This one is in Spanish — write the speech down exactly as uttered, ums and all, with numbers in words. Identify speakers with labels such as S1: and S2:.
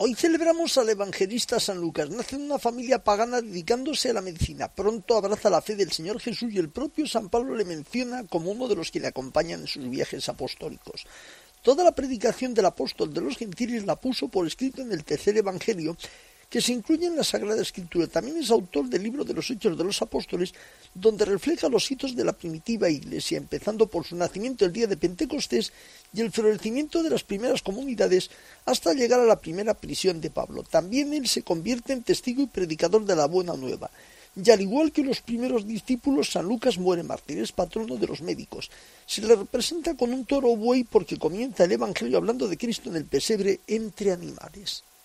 S1: Hoy celebramos al evangelista San Lucas. Nace en una familia pagana dedicándose a la medicina. Pronto abraza la fe del Señor Jesús y el propio San Pablo le menciona como uno de los que le acompañan en sus viajes apostólicos. Toda la predicación del apóstol de los gentiles la puso por escrito en el tercer evangelio, que se incluye en la Sagrada Escritura. También es autor del libro de los Hechos de los Apóstoles, donde refleja los hitos de la primitiva Iglesia, empezando por su nacimiento el día de Pentecostés y el florecimiento de las primeras comunidades hasta llegar a la primera prisión de Pablo. También él se convierte en testigo y predicador de la buena nueva. Y al igual que los primeros discípulos, San Lucas muere mártir, es patrono de los médicos. Se le representa con un toro o buey porque comienza el Evangelio hablando de Cristo en el pesebre entre animales.